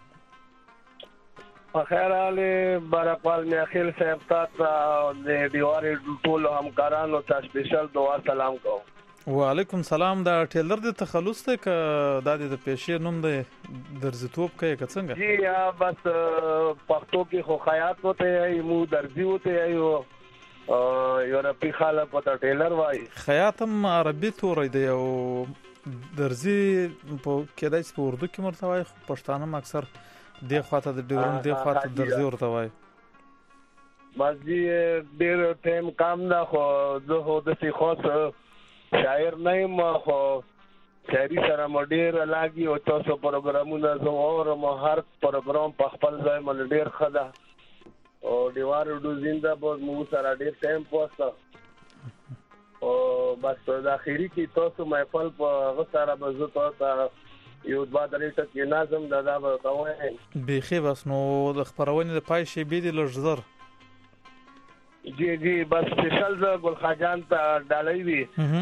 په خیر راغلی بارکوال میاخیل صاحب. تاسو د دیوارې ټول همکارانو ته سپیشل دعا سلام کوم. وعلیکم سلام. دا ټیلر د تخلص ته ک د د پیشې نوم دی درزتوب کوي که څنګه؟ جی یا بس پښتو کې خو خیاط وته ای مو درزي وته ای او یورپی خاله په ټیلر وای. خیاط هم عربي توري دی او درزي په کېدای په اردو کې مرته وای. پښتانه اکثر دی خواته د ډیورن دی خواته درزي ورته وای. بس جی ډیر ټیم کام نه خو زه هو د سی خاص شاعر نه یم خو شاعري سره مو ډېر لاګي او تاسو پروګرامونه زه اورم. هر پروګرام په خپل ځای باندې ډېر ښه ده او دیوار ډو زنده باد مو سره ډېر ټایم پوسته او بس د اخیری کې تاسو محفل په غساره بزو تاسو یو dva درې ټکي نظم د دا به کوي بيخي. بس نو د خبرونه د پای شي بي دي لږ جی جی بس سپیشل ز ګل خاجان ته ډالۍ وی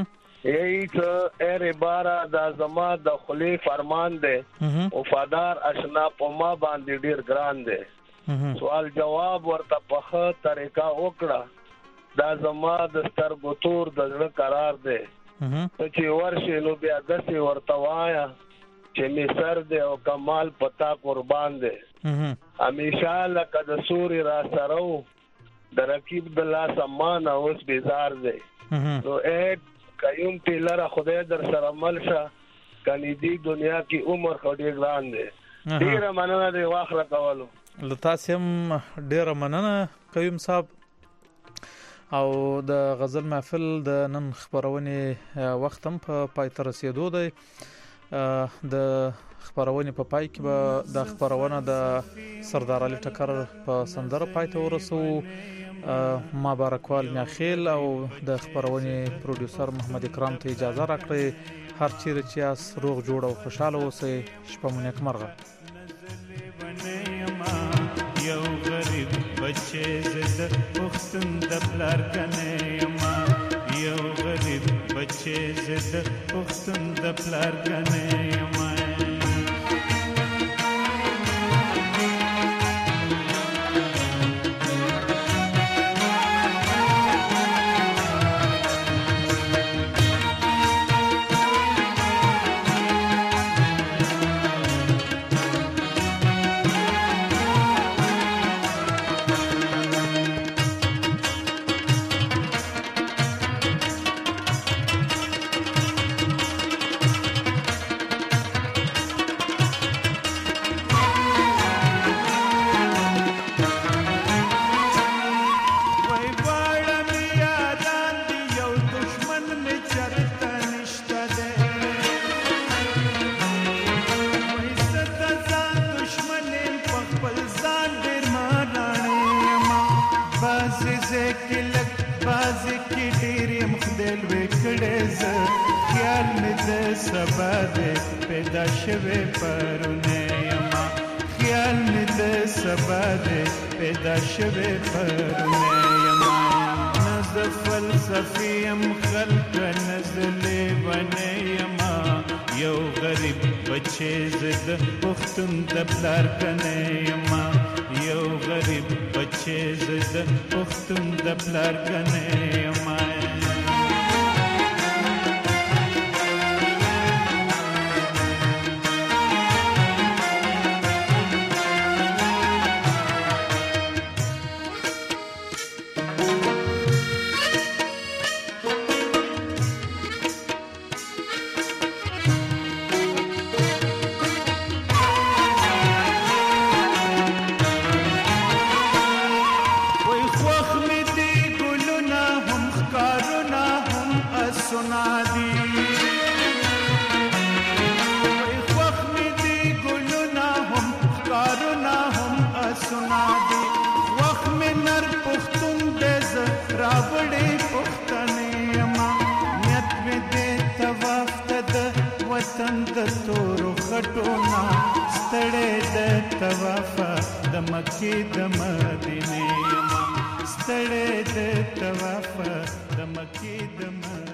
یہی څه ار بارا دا زما د خلی فرمان دی وفادار اشنا پما باندې ډیر ګران دی سوال جواب ورته په طریقه وکړه دا زما د سترګو تور د زړه قرار دی چې ورشي نو بیا دسي ورته وایا چې می سر دی او کمال پتا قربان دی همیشه لکه د سوري را سره د رقیب د لاس امان اوس بیزار دی نو اې قیوم ټیلر خدای در سره ملشه کني دی دنیا کی عمر خډي ګران دی ډیره مننه دی واخله کولو لتاسم ډیره مننه قیوم صاحب او د غزل محفل د نن خبرونه وخت هم په پای ته رسیدو دی د خبرونه په پای کې به د خبرونه د سردار علي ټکر په سندره پای ته ورسو ما بارکوال میاخیل او د خبرونه پروډوسر محمد اکرام ته اجازه راکړئ هر چیرې چې اس روغ جوړ او خوشاله اوسئ شپه مو نیک مرغه یو غریب بچی زد پختون د پلار کنه ما یو غریب بچی زد پختون د پلار کنه ما شوه پرونه یما خیال می د سبا دې پیدا شوه پرونه یما نز فلسفیم خلق نزل ونه یما یو غریب بچی زد پختون د پلار کنه یما یو غریب بچی زد پختون د پلار کنه یما د مکې د مدینې ستړې د طواف د مکې د